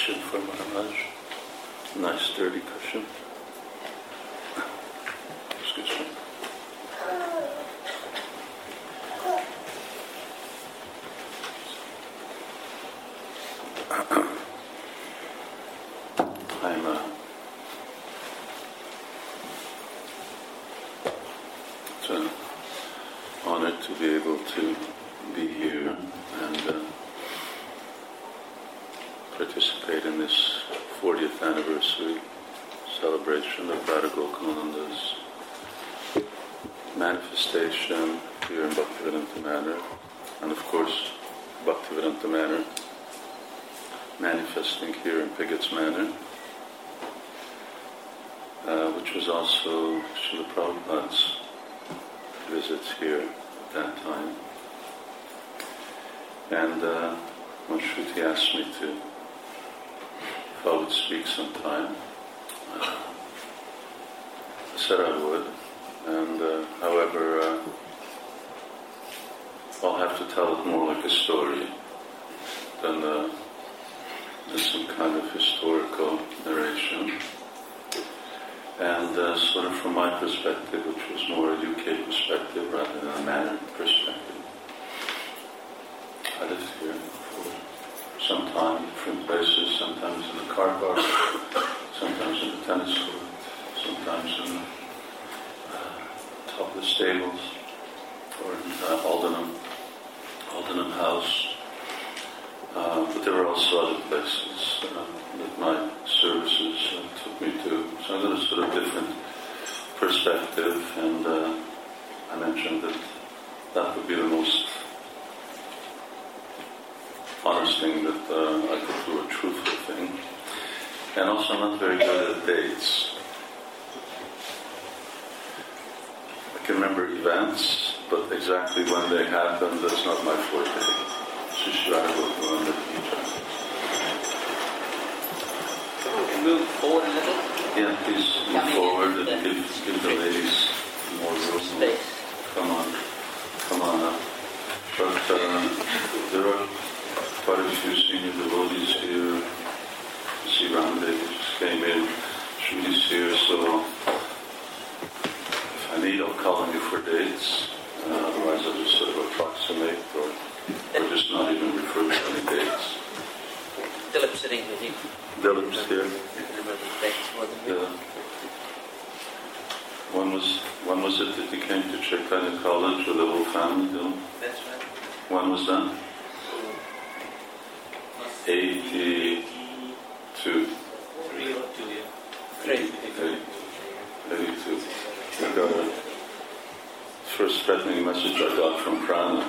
cushion for Maharaj. Nice sturdy cushion. Excuse me. It's an honor to be able to be here and participate in this 40th anniversary celebration of Radha Gokulananda's manifestation here in Bhaktivedanta Manor, and of course Bhaktivedanta Manor manifesting here in Pigot's Manor, which was also Srila Prabhupada's visits here at that time. And when Shruti asked me to, if I would speak sometime, I said I would. And however, I'll have to tell it more like a story than some kind of historical narration. And sort of from my perspective, which was more a UK perspective rather than a Manor perspective. I lived here for some time, different places, sometimes in the car park, sometimes in the tennis court, sometimes in the top of the stables, or in Aldenham House. But there were also other places that my services took me to. So I got a sort of different perspective, and I mentioned that would be the most honest thing that I could do, a truthful thing. And also I'm not very good at dates. I can remember events, but exactly when they happened, that's not my forte. Move forward a little. Yeah, please move forward and give the ladies more room. Space. Come on up. But there are quite a few senior devotees here. See Ramdev just came in. Shrudi's here, so if I need, I'll call on you for dates. Otherwise, I'll just sort of approximate or just not even refer to any dates. Dilip's sitting with you. Dilip's here. Yeah. When was it that you came to Chaitanya College with the whole family, Dilip? That's right. When was that? 82. 3 or 2, yeah. 82. I got a first threatening message I got from Prana.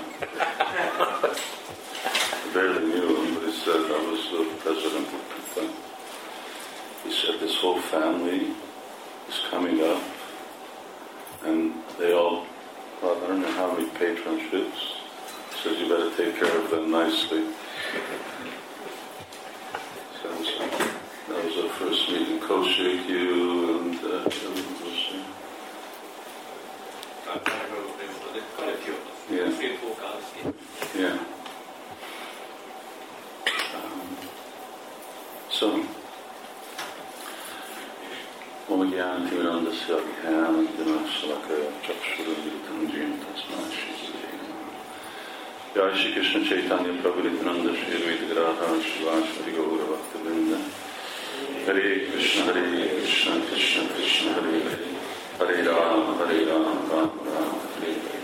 I barely knew him, but he said I was the president of the thing. He said this whole family is coming up, and they all, well, I don't know how many patronships. He says you better take care of them nicely. So that was our first meeting. Kaushik, you, and everyone was there. Quite a few of us. Yeah. 3 or 4 cars. Yeah. So, Om Gyan Timirandasya Gyan Dinashalakaya Chakshurudritam Jim Tasmashi. Jai Shri Krishna Chaitanya Prabhu Nityananda Shri Advaita Gadadhara Shivashri Gaura Bhaktivinoda. Hare Krishna Krishna Krishna Hare Hare. Hare Rama Rama Rama Hare Hare.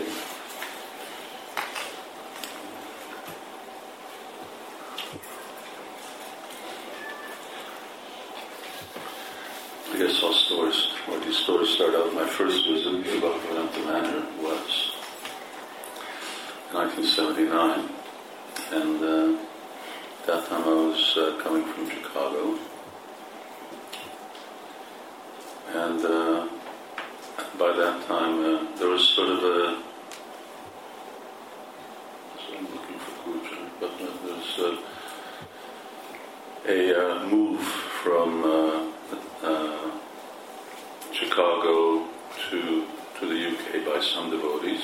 I guess these stories start out. My first visit to Bhaktivedanta Manor was 1979, and that time I was coming from Chicago, and by that time there was sort of I'm looking for Gujarat, but there's a move from Chicago to the UK by some devotees,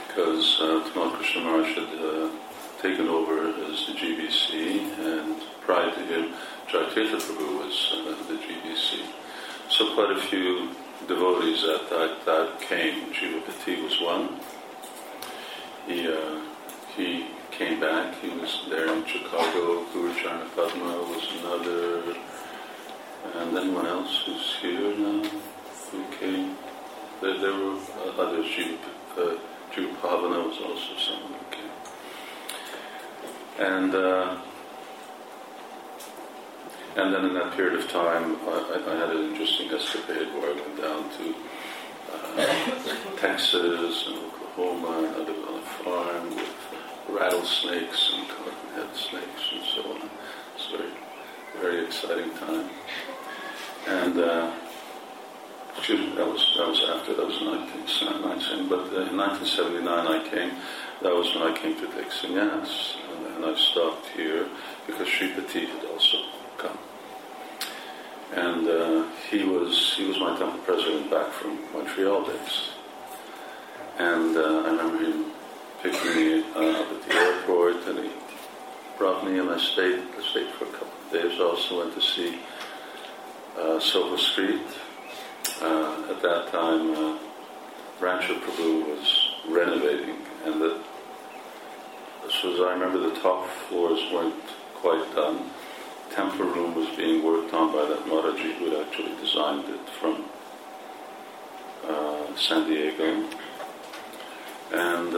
because Tamal Krishna Maharaj had taken over as the GBC, and prior to him, Jaitirtha Prabhu was the GBC. So quite a few devotees at that came. Jivapati was one. He came back. He was there in Chicago. Guru Charna Padma was another. And anyone else who's here now who came? There were others. Jiva Pavana was also someone who came. And then in that period of time, I had an interesting escapade where I went down to Texas and Oklahoma, and I lived on a farm with rattlesnakes and cottonhead snakes and so on. It's a very, very exciting time. And that was after, that was in 1999, but in 1979 I came. That was when I came to take sannyas, and I stopped here because Sripati had also come. And he was my temple president back from Montreal days. And I remember him picking me up at the airport, and he brought me, and I stayed for a couple of days. I also went to see Soho Street. At that time, Rancho Prabhu was renovating, and I remember the top floors weren't quite done. Temple room was being worked on by that Maharaji who had actually designed it from San Diego. And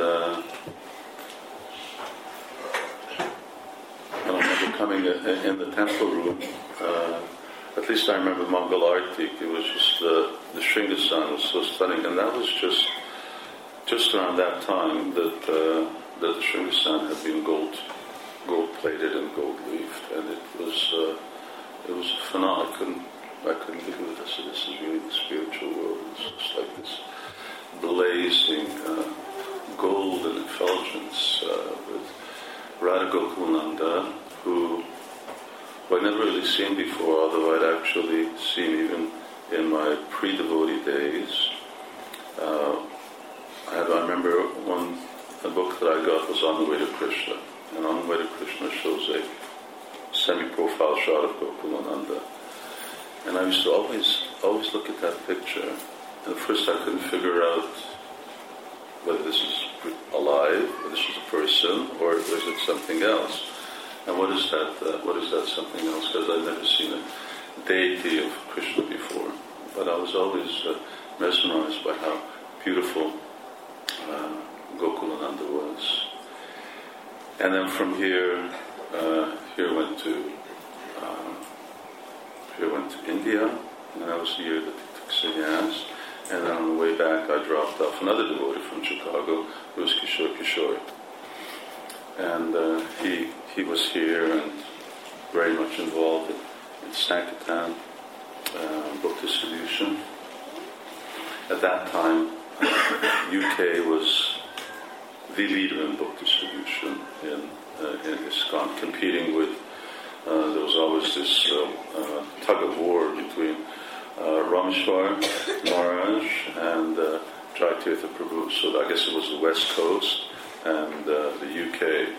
I remember coming in the temple room, at least I remember Mangal Arti. It was just the Shringasan was so stunning, and that was just around that time that the Shringasan had been gold plated and gold leafed, and it was phenomenal. I couldn't believe it. I said, this is really the spiritual world. It's just like this blazing gold and effulgence with Radha Gokulananda, who I'd never really seen before, although I'd actually seen even in my pre-devotee days. I remember a book that I got was On the Way to Krishna, and On the Way to Krishna shows a semi-profile shot of Gokulananda. And I used to always look at that picture, and at first I couldn't figure out whether this is alive, whether this is a person, or is it something else. And what is that something else? Because I'd never seen a deity of Krishna before. But I was always mesmerized by how beautiful Gokulananda was. And then from here went to India, and that was the year that he took sannyas. And then on the way back, I dropped off another devotee from Chicago, who was Kishore Kishore. And he was here and very much involved in Sankirtan, book distribution. At that time, UK was the leader in book distribution in ISKCON, competing with, there was always this tug of war between Rameshwar Maharaj and Jaitirtha Prabhu. So I guess it was the West Coast and the UK.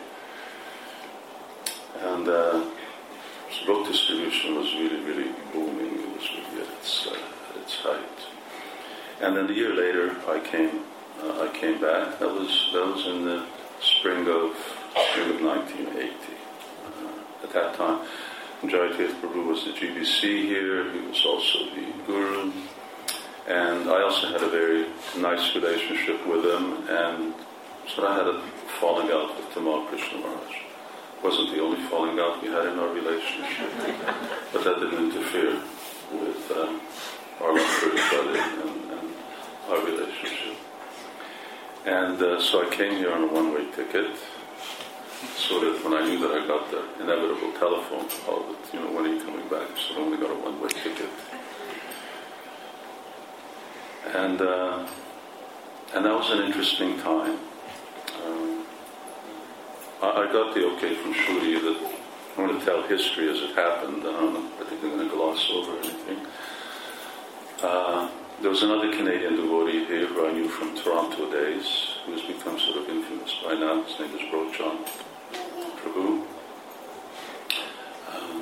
And so book distribution was really, really booming. It was really at its height. And then a year later, I came back. That was in the spring of 1980. At that time, Jaitirtha Prabhu was the GBC here. He was also the Guru. And I also had a very nice relationship with him. And so I had a falling out with Tamal Krishna Maharaj. It wasn't the only falling out we had in our relationship. But that didn't interfere with our love for each other and our relationship. And so I came here on a one-way ticket, so that when I knew that I got the inevitable telephone call that, when are you coming back? So I only got a one-way ticket. And that was an interesting time. I got the okay from Shuri that I'm going to tell history as it happened. I'm not particularly going to gloss over anything. There was another Canadian devotee here who I knew from Toronto days, who has become sort of infamous by now. His name is Brochan Prabhu.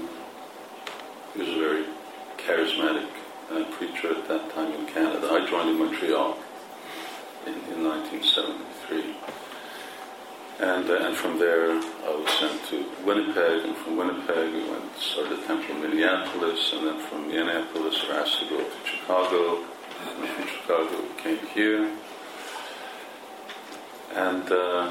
charismatic preacher at that time in Canada. I joined in Montreal in 1973. And from there I was sent to Winnipeg, and from Winnipeg we started a temple in Minneapolis, and then from Minneapolis we were asked to go to Chicago, and from Chicago we came here. And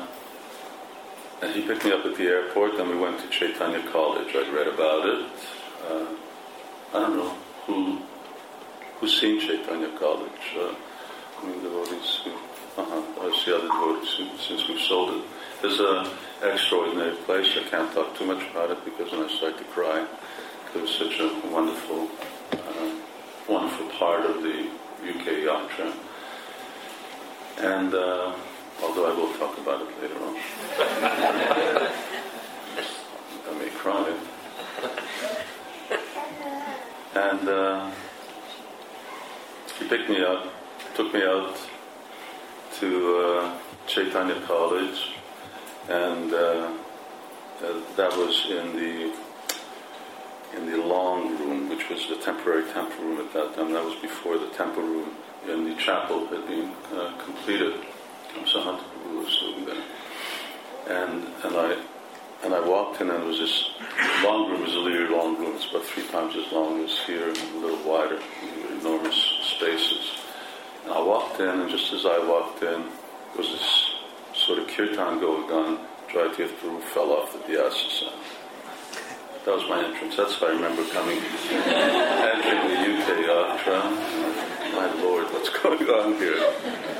he picked me up at the airport, and we went to Chaitanya College. I'd read about it. I don't know who's seen Chaitanya College. I mean, devotees who, I see other devotees since we've sold it. It's an extraordinary place. I can't talk too much about it because then I start to cry. It was such a wonderful, wonderful part of the UK yatra. And although I will talk about it later on, I may cry. And he picked me up, took me out to Chaitanya College, and that was in the long room, which was the temporary temple room at that time. That was before the temple room in the chapel had been completed. Sahantaprabhu was living there, and I walked in, and it was this long room. It was a really long room. It's about 3 times as long as here, and a little wider. Enormous spaces. And I walked in, and just as I walked in, there was this sort of kirtan going on. Jayatirath fell off the Vyasasana. That was my entrance. That's how I remember entering the UK yatra. My Lord, what's going on here?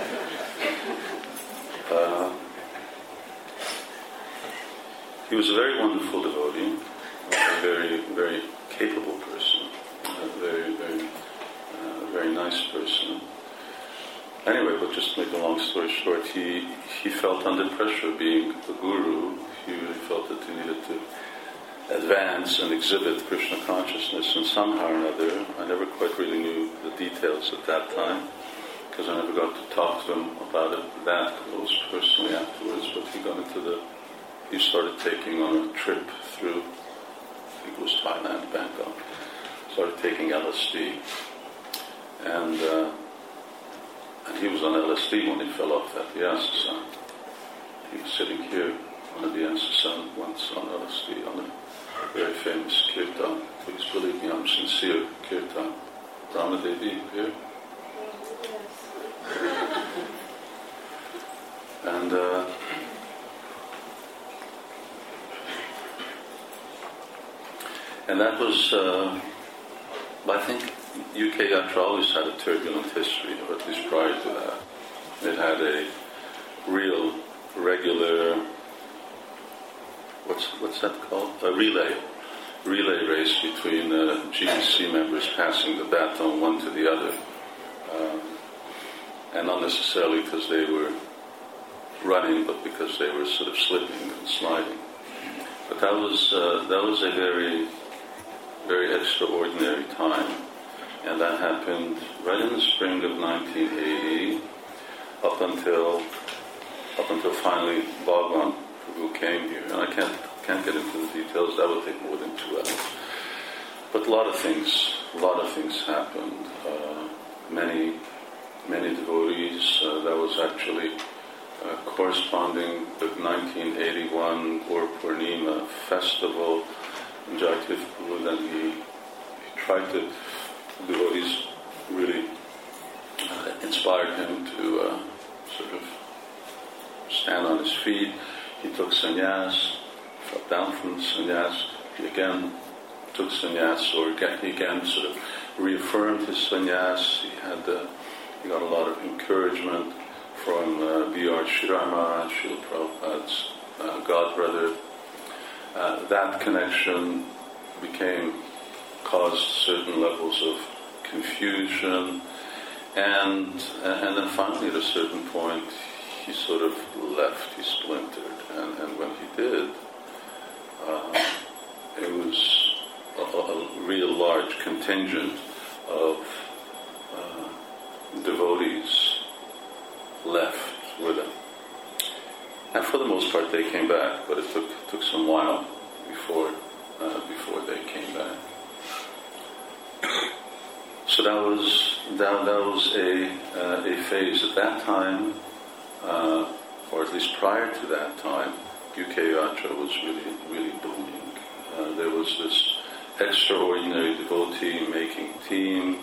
He was a very wonderful devotee, a very, very capable person, a very, very, very nice person. Anyway, but just to make a long story short, he felt under pressure being the guru. He really felt that he needed to advance and exhibit Krishna consciousness, and somehow or another, I never quite really knew the details at that time, because I never got to talk to him about it that close personally afterwards, but he started taking on a trip through, I think it was Thailand, Bangkok, started taking LSD, and he was on LSD when he fell off that Vyasasana. He was sitting here on a Vyasasana once on LSD, on a very famous kirtan. Please believe me, I'm sincere, kirtan. Ramadevi here. And that was, I think UK Yatra always had a turbulent history, or at least prior to that. It had a real, regular, what's that called? A relay race between GBC members passing the baton one to the other. And not necessarily because they were running, but because they were sort of slipping and sliding. But that was a very, very extraordinary time, and that happened right in the spring of 1980, up until finally Bhagwan Prabhu came here. And I can't get into the details; that would take more than 2 hours. But a lot of things happened. Many devotees. That was actually corresponding with 1981 Gaur Purnima festival in Jayatirath Prabhu. Then he tried to, devotees really inspired him to sort of stand on his feet. He took sannyas, fell down from the sannyas. He again took sannyas, or he again sort of reaffirmed his sannyas. He got a lot of encouragement from B.R. Shirama, Srila Prabhupada's godbrother. That connection caused certain levels of confusion, and then finally at a certain point he sort of left, he splintered, and when he did, it was a real large contingent of devotees left with him. And for the most part they came back, but it took some while before they came back. So that was a phase at that time, or at least prior to that time. UK Yatra was really booming. There was this extraordinary devotee-making team.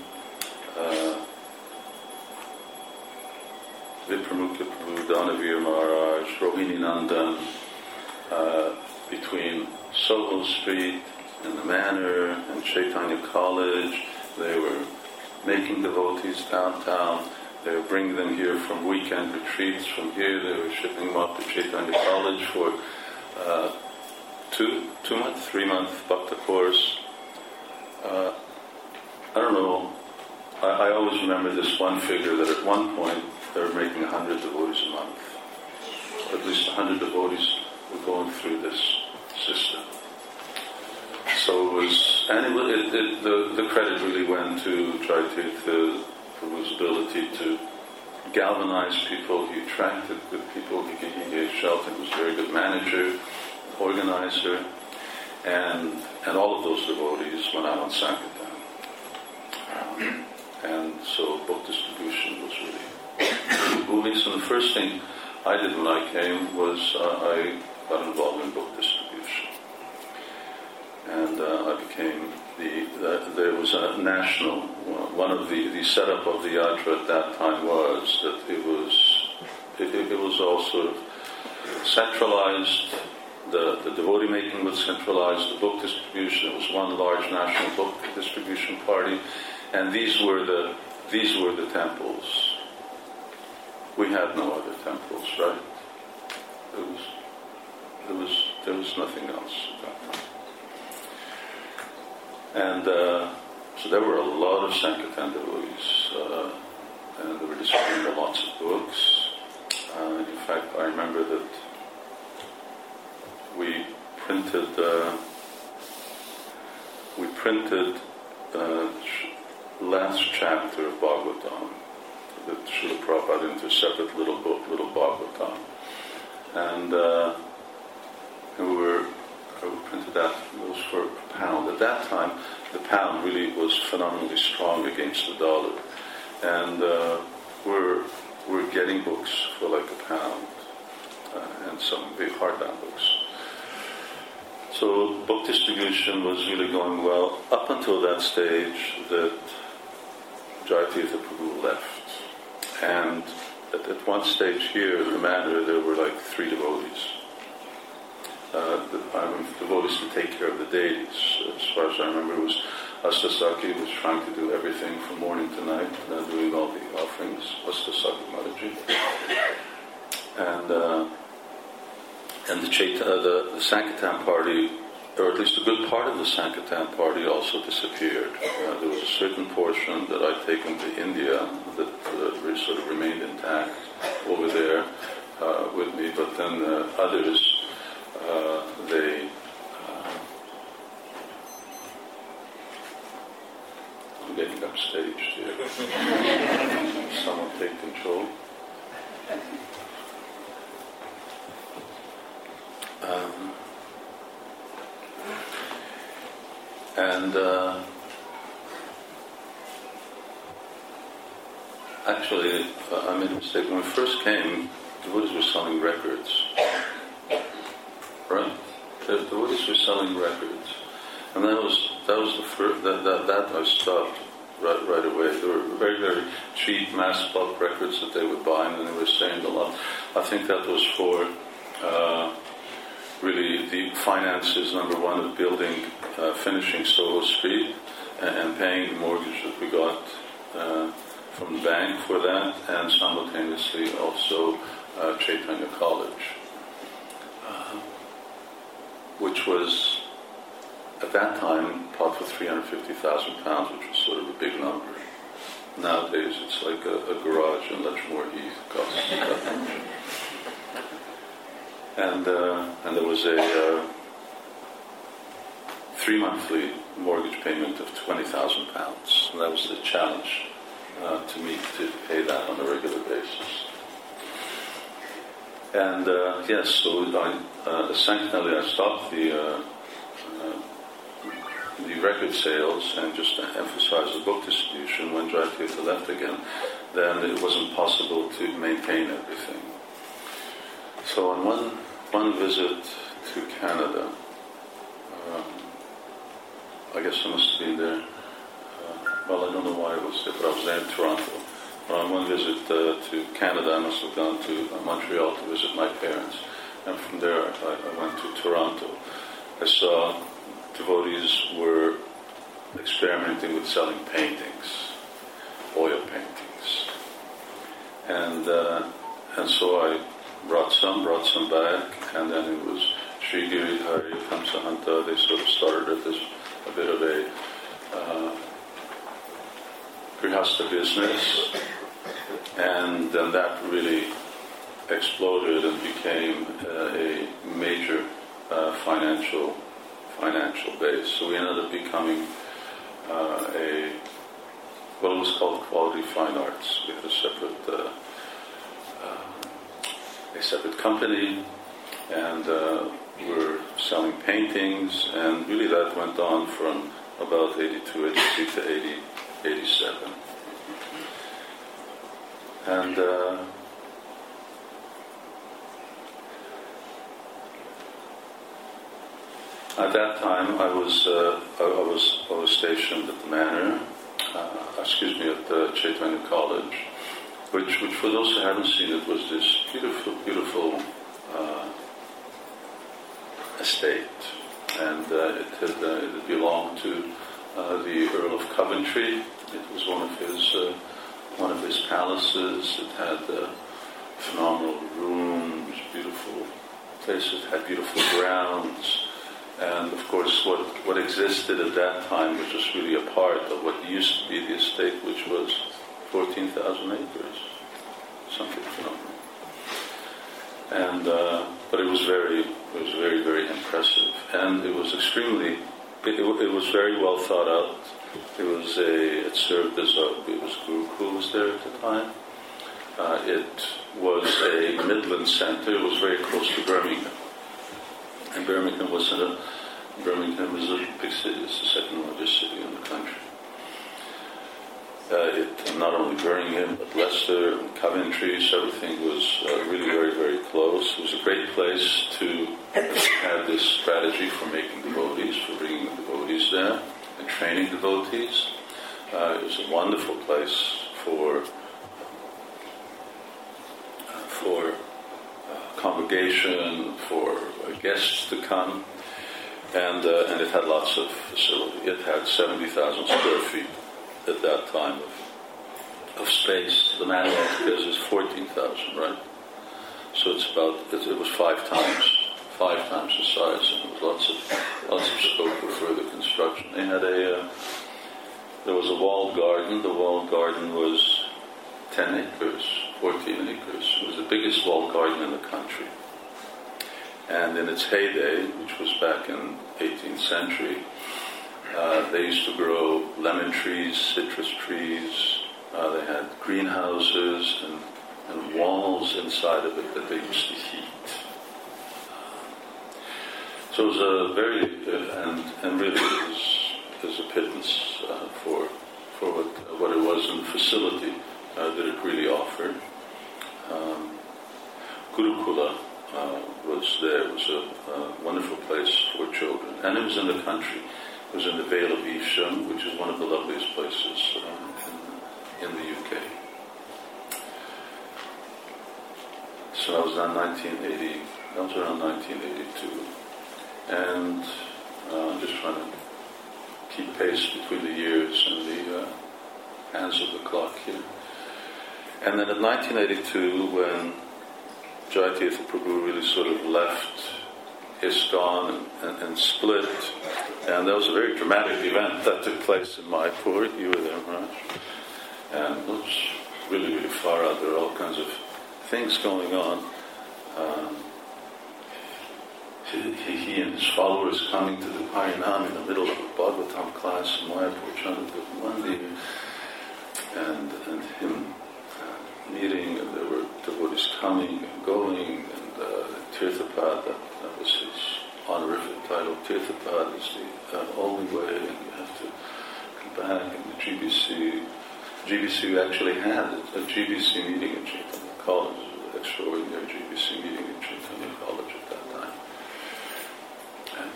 Vipramukha Prabhu, Danavir Maharaj, Rohini Nandan, between Soho Street and the Manor and Chaitanya College, they were making devotees downtown. They were bringing them here from weekend retreats. From here, they were shipping them up to Chaitanya College for 2-month, 3-month bhakta course. I don't know. I always remember this one figure that at one point they were making 100 devotees a month. At least 100 devotees were going through this system. So it was, and the credit really went to Jaitirtha Prabhu's ability to galvanize people. He attracted good people. He gave shelter. He was a very good manager, organizer, and all of those devotees went out on Sankirtan. And so book distribution was really booming. So the first thing I did when I came was I got involved in book distribution. And I became there was a national, one of the setup of the yatra at that time was that it was all sort of centralized. The devotee making was centralized. The book distribution, it was one large national book distribution party, and these were the temples. We had no other temples, right? There was nothing else at that time. And so there were a lot of Sankirtan devotees, and they were distributing lots of books. In fact, I remember that we printed last chapter of Bhagavatam that Srila Prabhupada into a separate little book, Little Bhagavatam, and we printed that. It was for £1. At that time, the pound really was phenomenally strong against the dollar, and we're getting books for like £1, and some big hardbound books. So book distribution was really going well up until that stage that Jaitirtha Prabhu left. And at one stage here at the Manor, there were like 3 devotees. Devotees to take care of the deities. As far as I remember, it was Astasaki was trying to do everything from morning to night, doing all the offerings, Astasaki Mataji. And the Sankirtan party, or at least a good part of the Sankirtan party, also disappeared. There was a certain portion that I'd taken to India that sort of remained intact over there with me, but then others, I'm getting upstaged here. Someone take control. Actually, I made a mistake. When we first came, the devotees were selling records. Right? The devotees were selling records. And that was the first, that I stopped right away. They were very, very cheap mass bulk records that they would buy, and they were saying a lot. I think that was for really the finances, number one, of building, finishing Soho Street and paying the mortgage that we got from the bank for that, and simultaneously also Chaitanya College, which was at that time bought for £350,000, which was sort of a big number. Nowadays it's like a garage in Letchmore Heath costs that much. And there was a 3-monthly mortgage payment of £20,000. And that was the challenge to me to pay that on a regular basis. And yes, so essentially I stopped the the record sales and just to emphasize the book distribution, when Jayatirtha left again, then it wasn't possible to maintain everything. So on one visit to Canada, I guess I must have been there, well, I don't know why I was there, but I was there in Toronto. But on one visit to Canada, I must have gone to Montreal to visit my parents. And from there, I went to Toronto. I saw devotees were experimenting with selling paintings, oil paintings. And so I brought some back, and then it was Sri Giridhari, Kamsahanta. They sort of started a bit of a grihastha business, and then that really exploded and became a major financial base. So we ended up becoming what was called Quality Fine Arts. We had a separate company, and we're selling paintings, and really that went on from about 82, 83 to 87. And at that time, I was stationed at the Manor, at the Chaitanya College, which for those who haven't seen it, was this beautiful estate, and it belonged to the Earl of Coventry. It was one of his palaces. It had phenomenal rooms, beautiful places. It had beautiful grounds. And of course, what existed at that time was just really a part of what used to be the estate, which was 14,000 acres, something phenomenal. And but it was very, very impressive, and it was extremely. It was very well thought out. It served as it was Gurukul was there at the time. It was a Midland center. It was very close to Birmingham. And Birmingham is a big city. It's the second largest city in the country. Not only Birmingham, but Leicester and Coventry, so everything was really very, very close. It was a great place to have this strategy for making devotees, for bringing devotees there and training devotees. It was a wonderful place for congregation, for guests to come, and it had lots of facility. It had 70,000 square feet at that time of space. The Manor is 14,000, right? So it was five times the size, and there was lots of scope for further construction. They had there was a walled garden. The walled garden was 10 acres, 14 acres. It was the biggest walled garden in the country. And in its heyday, which was back in 18th century, they used to grow lemon trees, citrus trees. They had greenhouses and walls inside of it that they used to heat. So it was a very, and really it was a pittance for what it was in the facility that it really offered. Gurukula was there. It was a wonderful place for children, and it was in the country. It was in the Vale of Evesham, which is one of the loveliest places in the UK. So that was around 1980. That was around 1982, and I'm just trying to keep pace between the years and the hands of the clock here. And then in 1982, when Jayatirtha Prabhu really sort of left ISKCON and split, and that was a very dramatic event that took place in Mayapur. You were there, Maharaj. And it was really, really far out. There were all kinds of things going on. He and his followers coming to the Harinam in the middle of a Bhagavatam class in Mayapur, Chandra Mandir, and him meeting, and there were devotees coming and going, and Tirthapad, that was his honorific title. Tirthapad is the only way, and you GBC actually had a GBC meeting at Chaitanya College, an extraordinary GBC meeting at Chaitanya College at that time. And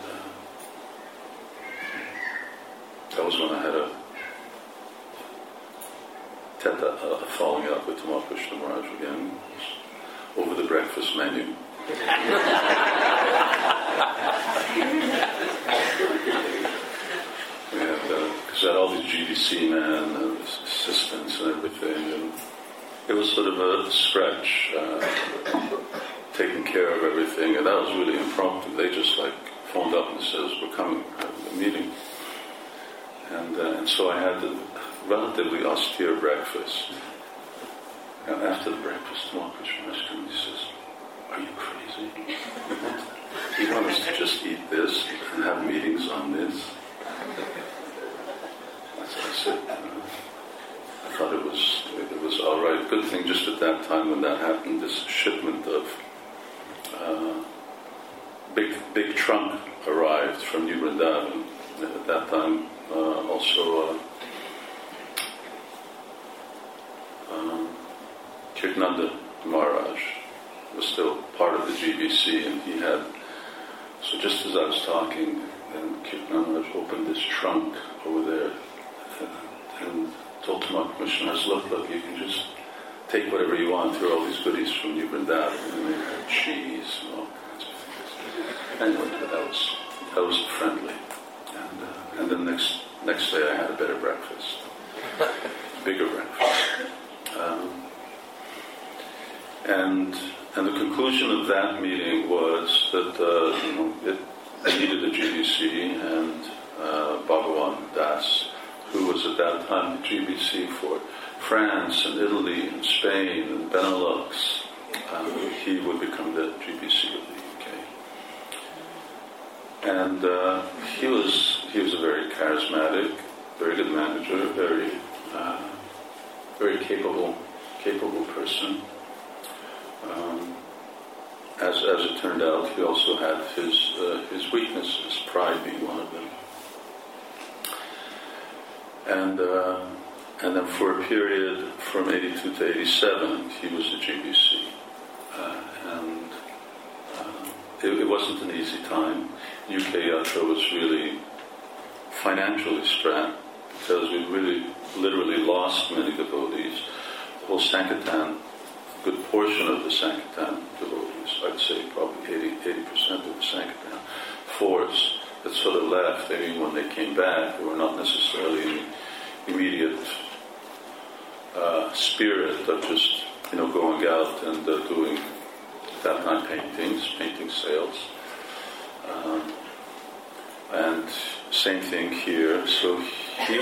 that was when I had a falling out with Tamal Krishna Maharaj again, over the breakfast menu. Because I had all these GBC men and assistants and everything, and it was sort of a stretch, taking care of everything, and that was really impromptu. They just phoned up and says, "We're coming, having a meeting." And so I had a relatively austere breakfast. And after the breakfast, Tamal Krishna Maharaj came and he says, "Are you crazy? You want us to just eat this and have meetings on this?" I said, I thought it was all right. Good thing just at that time when that happened, this shipment of big trunk arrived from New Vrindavan. At that time, also Kirtananda Maharaj was still part of the GBC, and he had. So just as I was talking, and Kirtananda Maharaj opened this trunk over there. And told Tamal Krishna Maharaj, look, you can just take whatever you want. There are all these goodies from New Vrindavan, and they had cheese and all kinds of things. Anyway, that was friendly. And then next day I had a better breakfast, bigger breakfast. And the conclusion of that meeting was that it needed a GBC, and Bhagavan Das, who was at that time the GBC for France and Italy and Spain and Benelux, he would become the GBC of the UK. And he was a very charismatic, very good manager, very capable person. As it turned out, he also had his weaknesses, pride being one of them. And then for a period from 82 to 87, he was the GBC. It wasn't an easy time. UK Yatra was really financially strapped because we really literally lost many devotees. The whole Sankirtan, a good portion of the Sankirtan devotees, I'd say probably 80% of the Sankirtan force that sort of left. I mean, when they came back, they were not necessarily in the immediate spirit of just, going out and doing, at that time, painting sales. And same thing here. So he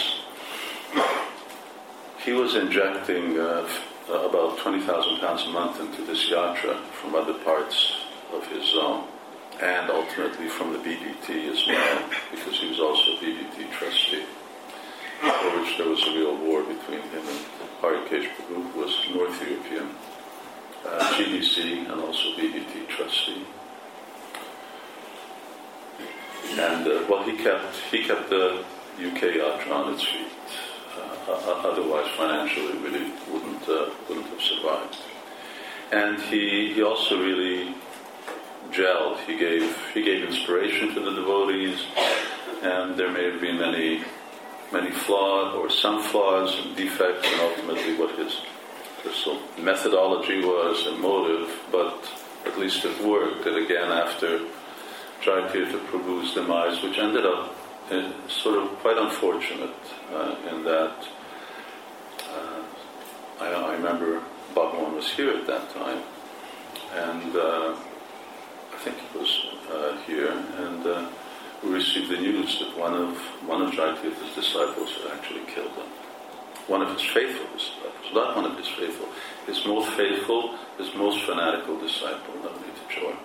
was injecting about 20,000 pounds a month into this yatra from other parts of his zone, and ultimately from the BBT as well, because he was also a BBT trustee, for which there was a real war between him and Harikesh Prabhu, who was North European GBC and also BBT trustee. And he kept the UK yatra on its feet. Otherwise, financially, really wouldn't have survived. And he also really gelled. He gave inspiration to the devotees, and there may have been many flaws or some flaws and defects, and ultimately what his methodology was and motive. But at least it worked. And again, after Jayakirti Prabhu's demise, which ended up sort of quite unfortunate in that I remember Bhagavan was here at that time, and I think he was here, and we received the news that one of Jayakirti's disciples had actually killed him. One of his faithful disciples, not one of his faithful, his most faithful, his most fanatical disciple, Navnita Chor.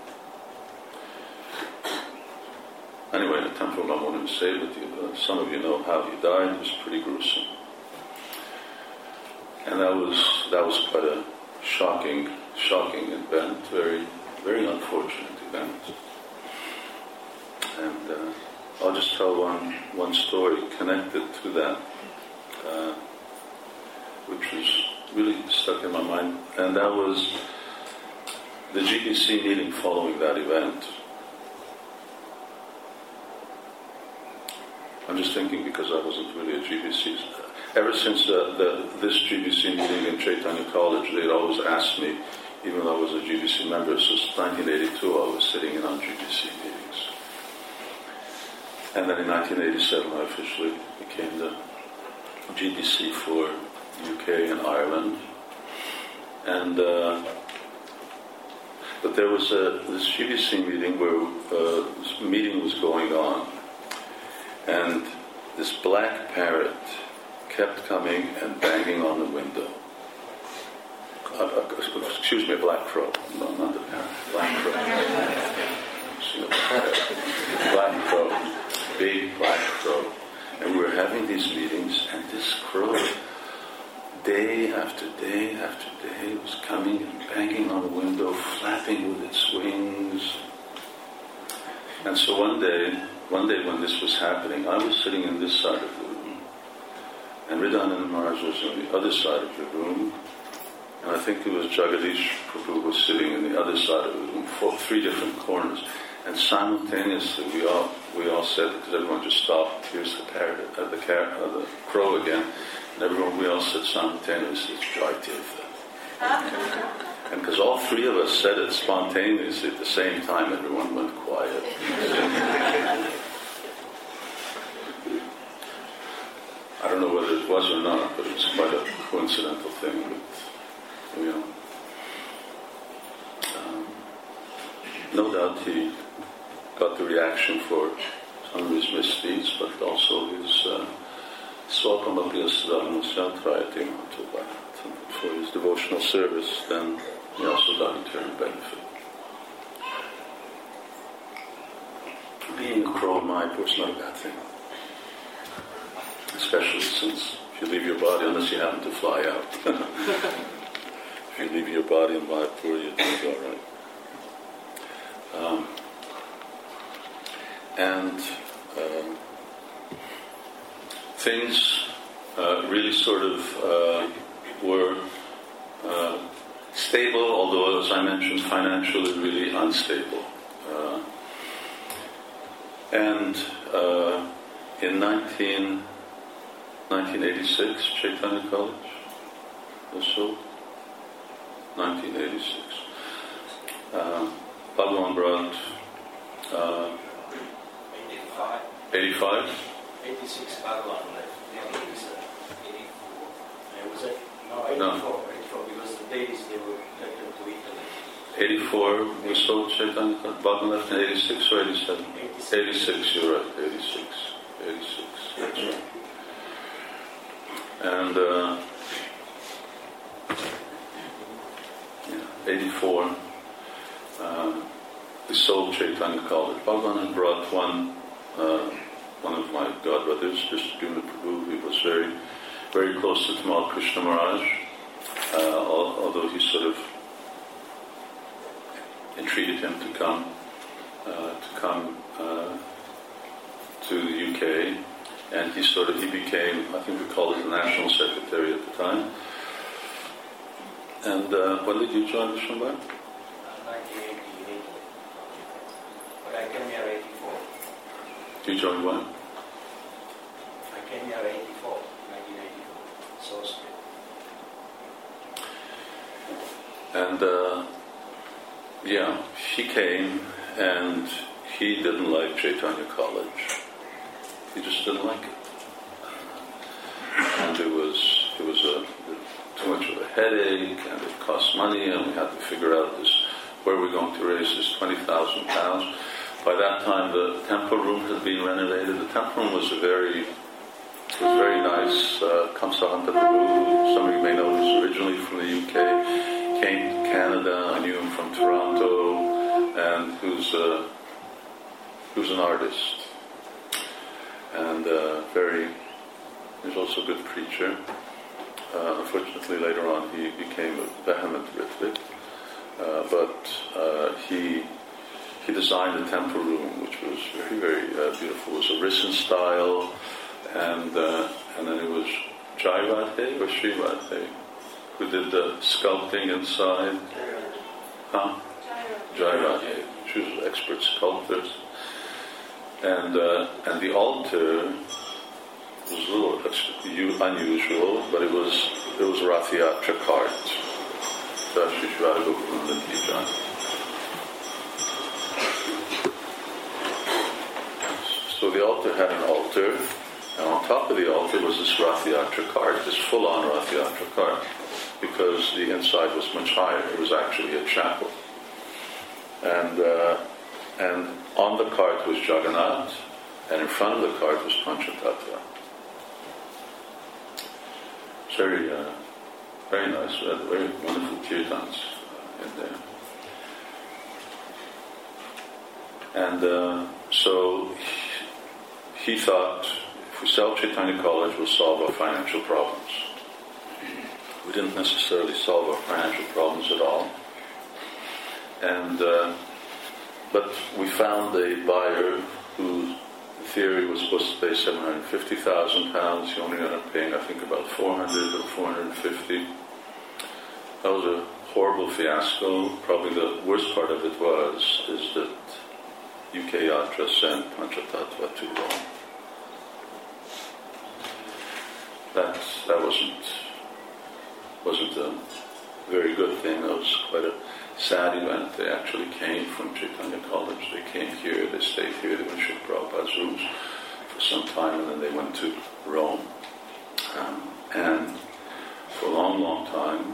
Anyway, in the temple, I won't even say it with you, but some of you know how he died. It was pretty gruesome. And that was quite a shocking event, very, very unfortunate event. And I'll just tell one story connected to that which was really stuck in my mind. And that was the GBC meeting following that event. I'm just thinking because I wasn't really a GBC. Ever since this GBC meeting in Chaitanya College, they'd always asked me, even though I was a GBC member, since 1982 I was sitting in on GBC meetings. And then in 1987 I officially became the GBC for UK and Ireland. And but there was this GBC meeting where this meeting was going on, and this black parrot kept coming and banging on the window. Excuse me, a black crow. No, not the parrot. Black crow. Black crow. Big black crow. And we were having these meetings, and this crow, day after day after day, was coming and banging on the window, flapping with its wings. And so one day when this was happening, I was sitting in this side of the room, and Riddhanand Maharaj was on the other side of the room, and I think it was Jagadish Prabhu was sitting in the other side of the room, three different corners. And simultaneously, we all said, because everyone just stopped, here's the parrot, the crow again, and we all said simultaneously, it's Jai Tirtha. And because all three of us said it spontaneously at the same time, everyone went quiet. I don't know whether it was or not, but it was quite a coincidental thing. But, you know, no doubt he got the reaction for some of his misdeeds, but also his for his devotional service, then he also got eternal benefit. Being a crow in Mayapur is not a bad thing. Especially since if you leave your body, unless you happen to fly out. If you leave your body in Mayapur, you're doing all right. Things really sort of were stable, although, as I mentioned, financially really unstable. In 1986, Chaitanya College was sold. 1986. Bhagavan brought 85? 86 Bhagavan left. Yeah, 84. Was it? No, 84. 84, because the days they were elected to Italy. 84 was sold Chaitanya College. Bhagavan left in 86 or 87? 86, you're right. 86. That's right. And 84, we sold Chaitanya College. Bhagavan had brought one of my godbrothers, Vishnu Prabhu. He was very, very close to Tamal Krishna Maharaj, although he sort of entreated him to come to the UK, and he became, I think we called it the National Secretary at the time. And when did you join Vishnu Bhai? 1988. But I came here 84. You joined when? I came here 84, 1984. So split. And he came, and he didn't like Chaitanya College. He just didn't like it. And it was too much of a headache, and it cost money, and we had to figure out where we're going to raise this £20,000. By that time, the temple room had been renovated. The temple room was very nice. Kamsahanta Prabhu, some of you may know, was originally from the UK, came to Canada. I knew him from Toronto, and who's an artist, and he was also a good preacher. Unfortunately, later on, he became a vehement Ritvik, but he designed the temple room, which was very, very beautiful. It was a Risson style, and then it was Jai Radhe or Sri Radhe, who did the sculpting inside. Huh? Jai Radhe. She was an expert sculptor. And the altar was a little unusual, but it was a Rath Yatra cart. So the altar had an altar, and on top of the altar was this Rath Yatra cart, this full-on Rath Yatra cart, because the inside was much higher. It was actually a chapel. And on the cart was Jagannath, and in front of the cart was Panchatattva. Very, very nice, very wonderful kirtans in there. And so he thought, if we sell Chaitanya College, we'll solve our financial problems. We didn't necessarily solve our financial problems at all. And but we found a buyer who, in theory, was supposed to pay £750,000. He only ended up paying, I think, about 400 or 450. That was a horrible fiasco. Probably the worst part of it is that UK Yatra sent Panchatattva to Rome. That wasn't a very good thing. That was quite a sad event. They actually came from Chaitanya College. They came here, they stayed here, they went to Prabhupada's rooms for some time, and then they went to Rome. And for a long, long time,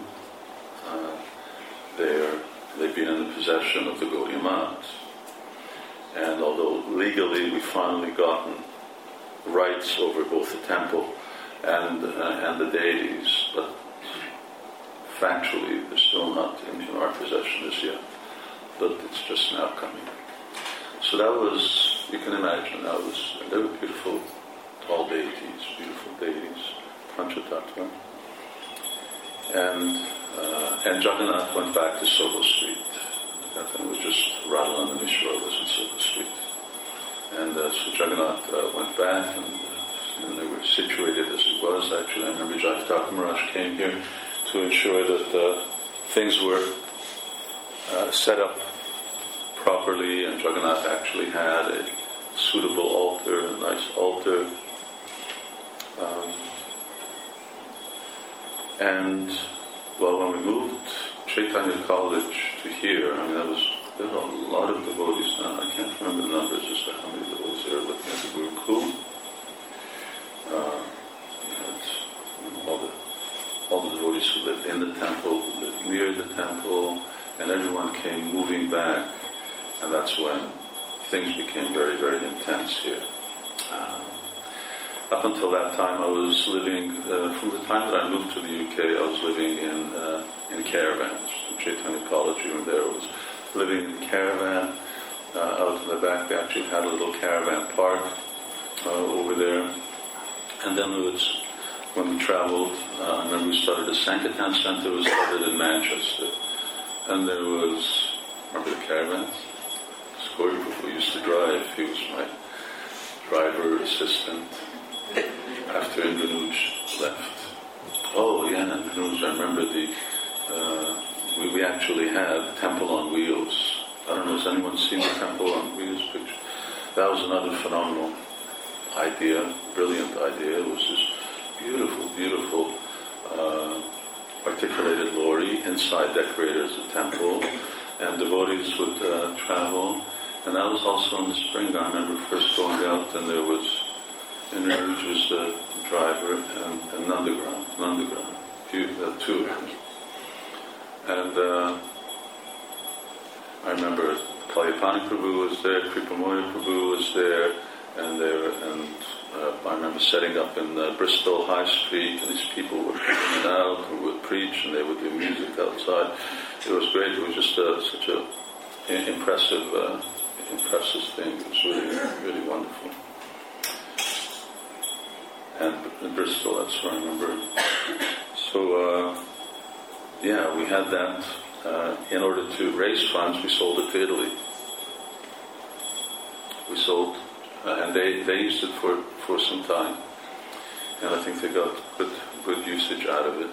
they've been in the possession of the Gaudiya Math. And although legally we've finally gotten rights over both the temple and the deities, but factually they're still not in our possession as yet. But it's just now coming. So that was, you can imagine, they were beautiful, tall deities, Panchatattva. And Jagannath went back to Soho Street. That time it was just Radhananda Mishra was in Soho Street. And so Jagannath went back, and they were situated as it was. Actually, I remember Jai Thakur Maharaj came here to ensure that things were set up properly, and Jagannath actually had a suitable altar, a nice altar. And well, when we moved Chaitanya College to here, I mean, there were a lot of devotees now. I can't remember the numbers as to how many devotees there were looking at the Gurukul. All the devotees who lived in the temple, who lived near the temple, and everyone came moving back, and that's when things became very, very intense here. Up until that time, I was living, from the time that I moved to the UK, I was living in caravans. In Chaitanya College, even there, I was living in a caravan. Out in the back, they actually had a little caravan park over there. And then when we traveled, I remember we started a Sankirtan Center, was started in Manchester. And there was, remember the caravans? Gauri Prabhu used to drive. He was my driver assistant after Indranoj left. Oh yeah, Indranoj, I remember we actually had Temple on Wheels. I don't know, has anyone seen the Temple on Wheels picture? That was another phenomenal idea, brilliant idea. It was this beautiful, beautiful articulated lorry, inside decorated as a temple, and devotees would travel. And that was also in the spring. I remember first going out, and there was, Indranoj was the driver, and Nandagram, two of them. And I remember Kalyapani Prabhu was there, Kripamoya Prabhu was there, and I remember setting up in Bristol High Street, and these people would come in and out, and would preach, and they would do music outside. It was great. It was just such an impressive thing. It was really, really wonderful. And in Bristol, that's where I remember. So, we had that. In order to raise funds, we sold it to Italy. We sold, and they used it for some time. and I think they got good usage out of it.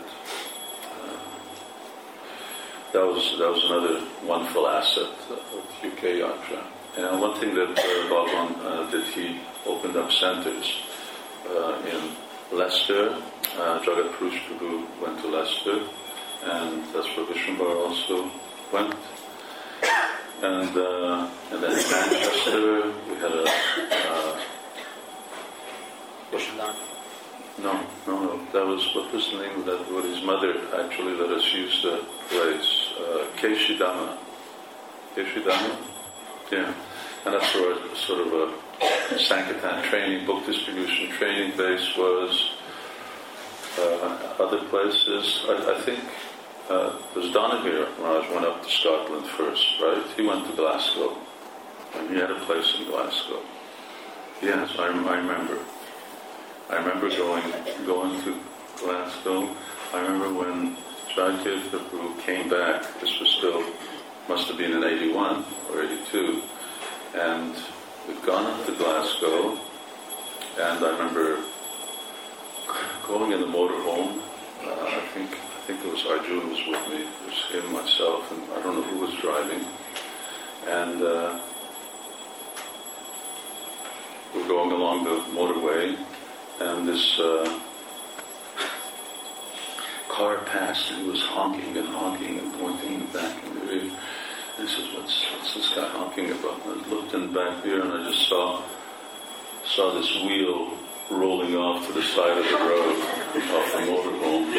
That was another wonderful asset of UK Yatra. And one thing that Bhagwan did, he opened up centers in Leicester. Jagat Purush Prabhu went to Leicester, and that's where Vishnubar also went. And then in Manchester we had a No. That was, what was the name of that? What his mother actually let us use the place. Keshidama. Yeah. And that's where sort of a Sankirtan training, book distribution training base was. Other places, I think it was Donaghy Maharaj went up to Scotland first, right? He went to Glasgow. And he had a place in Glasgow. Yes, I remember. I remember going to Glasgow. I remember when Jayakirti Prabhu came back, this was still, must have been in 81 or 82, and we'd gone up to Glasgow, and I remember going in the motorhome. I think it was Arjun was with me. It was him, myself, and I don't know who was driving. And we're going along the motorway, and this car passed, and he was honking and pointing back in the rear. And he says, "What's this guy honking about?" And I looked in the back here, and I just saw this wheel rolling off to the side of the road, off the motorhome.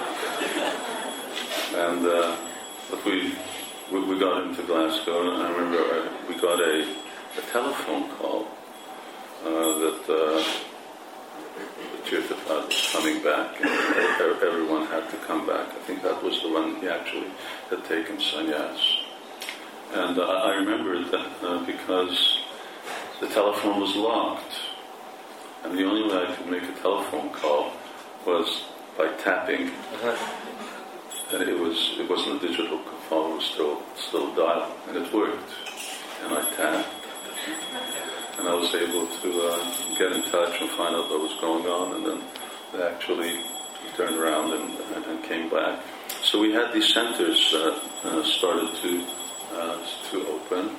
And but we got into Glasgow, and I remember we got a telephone call that Tirthapad was coming back, and everyone had to come back. I think that was the one he actually had taken sannyas. And I remember that because the telephone was locked. And the only way I could make a telephone call was by tapping. And it wasn't a digital phone, it was still a dial, and it worked. And I tapped, and I was able to get in touch and find out what was going on, and then they actually turned around and came back. So we had these centers that started to open.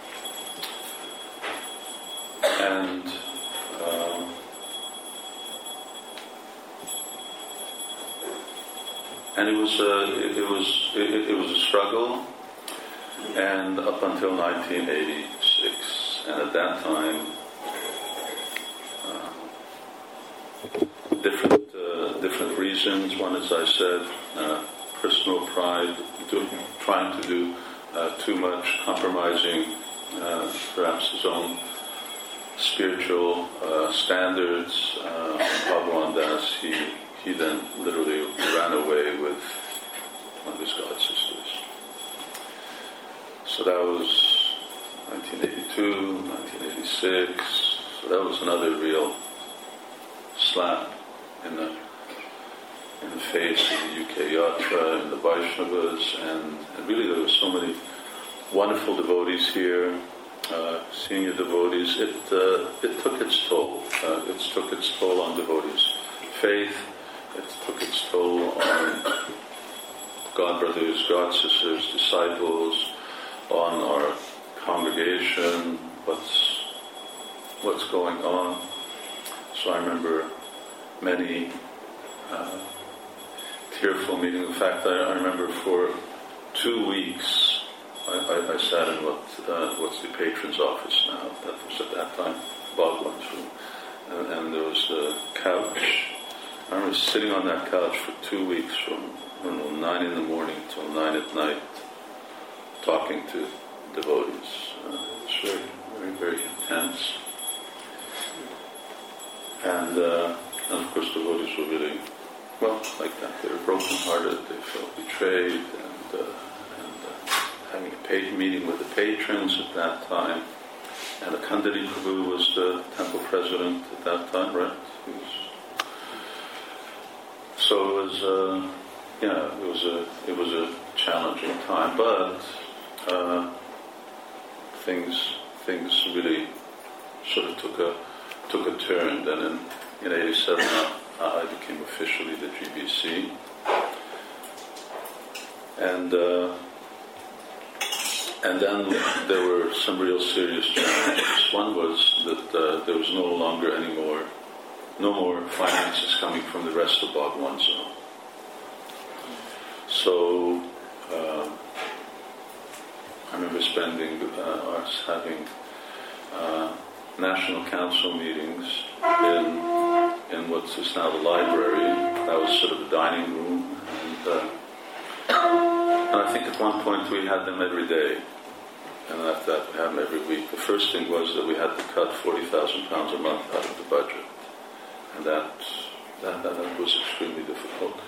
And it was a struggle, and up until 1986, and at that time, different reasons. One, as I said, personal pride, trying to do too much, compromising perhaps his own spiritual standards. Bhagavan Das, he then literally ran away with one of his god sisters. So that was 1982, 1986. So that was another real slap in the face of the UK Yatra and the Vaishnavas, and really there were so many wonderful devotees here, senior devotees. It took its toll. It took its toll on devotees' faith. It took its toll on God brothers, God sisters, disciples, on our congregation, what's going on. So I remember many tearful meetings. In fact, I remember for 2 weeks I sat in what's the patron's office now. That was at that time Bhagwan's room, and there was a couch. I remember sitting on that couch for 2 weeks from 9 in the morning till 9 at night, talking to devotees. It was very, very, very intense. And of course devotees were really, like that. They were broken-hearted, they felt betrayed, and having a meeting with the patrons at that time. And the Kandari Prabhu was the temple president at that time, right? So it was a challenging time, but things really sort of took a turn. Then in 87, became officially the GBC. And then there were some real serious challenges. One was that there was no more finances coming from the rest of Bhagwan zone. So I remember having national council meetings in what is now the library. That was sort of the dining room. And I think at one point we had them every day. And after that we had them every week. The first thing was that we had to cut £40,000 a month out of the budget. And that was extremely difficult.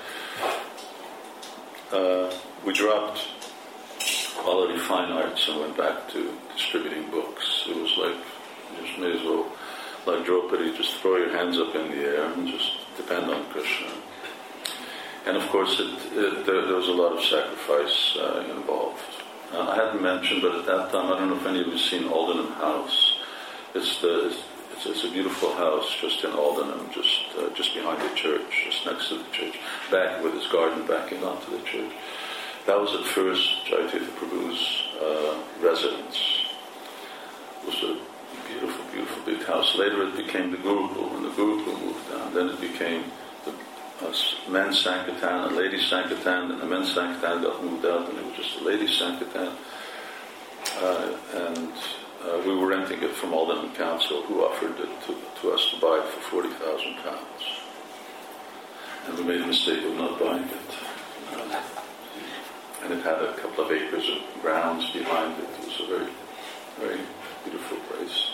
We dropped quality fine arts and went back to distributing books. It was like, you just may as well, like Draupadi, just throw your hands up in the air and just depend on Krishna. And of course, there was a lot of sacrifice involved. I hadn't mentioned, but at that time, I don't know if any of you have seen Aldenham House. It's a beautiful house just in Aldenham, just behind the church, just next to the church, back with its garden backing onto the church. That was at first Jayatitha Prabhu's residence. It was a beautiful, beautiful big house. Later it became the Gurukul, and the Gurukul moved down. Then it became the men's Sankirtan and ladies' Sankirtan, and the men's Sankirtan got moved out, and it was just the ladies' Sankirtan. And we were renting it from Aldenham Council, who offered it to us to buy it for £40,000. And we made the mistake of not buying it. And it had a couple of acres of grounds behind it. It was a very, very beautiful place.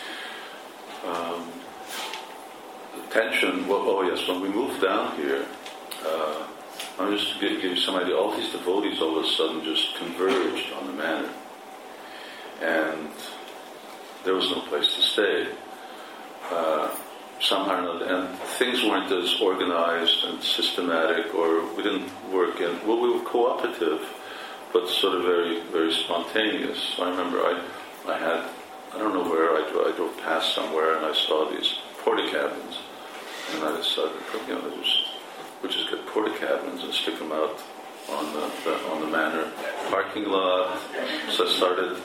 The tension, when we moved down here, I'm just to give you some idea, all these devotees all of a sudden just converged on the manor. And there was no place to stay. Somehow or another, and things weren't as organized and systematic, or we didn't work in, we were cooperative, but sort of very, very spontaneous. I remember I don't know where, I drove past somewhere and I saw these porta cabins, and I decided, we'll just get porta cabins and stick them out on the manor parking lot. So I started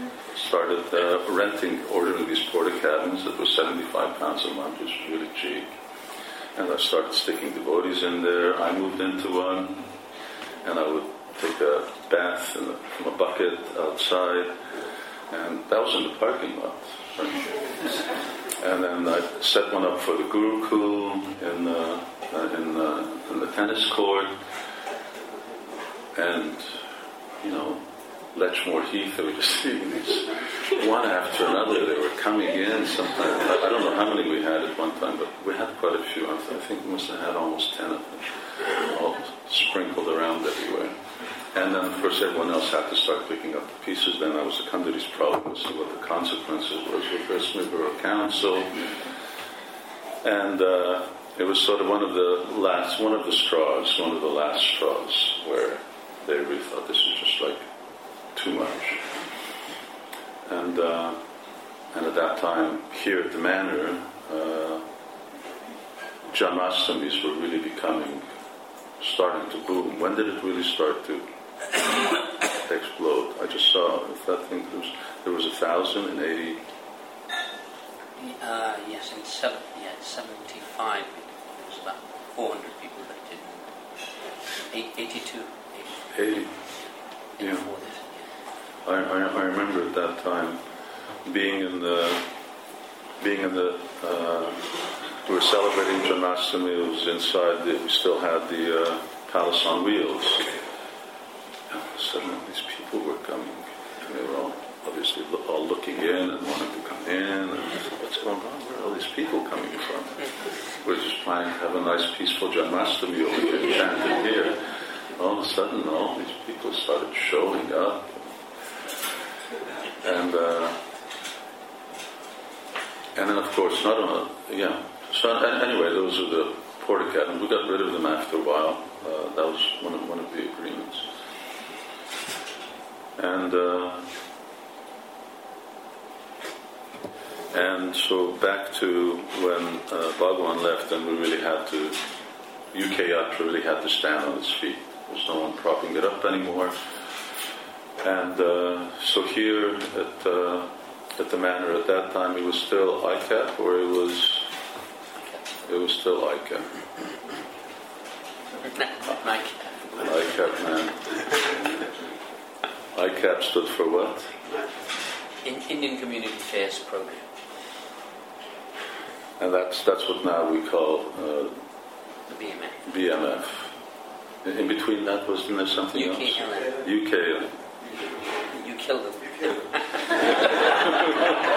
ordering these porta cabins that was £75 a month, which was really cheap. And I started sticking devotees in there. I moved into one, and I would take a bath from a bucket outside, and that was in the parking lot. And then I set one up for the Gurukul in the tennis court, and Lechmore Heath, they were just seeing these one after another. They were coming in sometimes. I don't know how many we had at one time, but we had quite a few. I think we must have had almost 10 of them, all sprinkled around everywhere. And then, of course, everyone else had to start picking up the pieces. Then that was the Kandari's problem, to see what the consequences was with Westminster Borough Council. And it was sort of one of the last straws, where they really thought this was just like too much. And at that time, here at the manor, Janmastamis were really starting to boom. When did it really start to explode? I just saw, there was 1,080. Yes, in 75, it was about 400 people that did. 82. 80. Yeah. I remember at that time being in the we were celebrating Janmashtami. It was inside. We still had the palace on wheels. And suddenly these people were coming. And they were all obviously all looking in and wanting to come in. And what's going on? Where are all these people coming from? We're just planning to have a nice, peaceful Janmashtami over here, chanting here. All of a sudden, all these people started showing up. And then, of course, So anyway, those are the porta cabins. We got rid of them after a while. That was one of the agreements. And so back to when Bhagwan left, and we really had to, UK Yatra really had to stand on its feet. There's no one propping it up anymore. And so here at the manor at that time, it was still ICAP, or it was still ICAP. ICAP, man. ICAP stood for what? Indian Community Affairs Program. And that's what now we call The BMF. BMF. In between that, wasn't there something else? UKLM. UKLM. You killed them.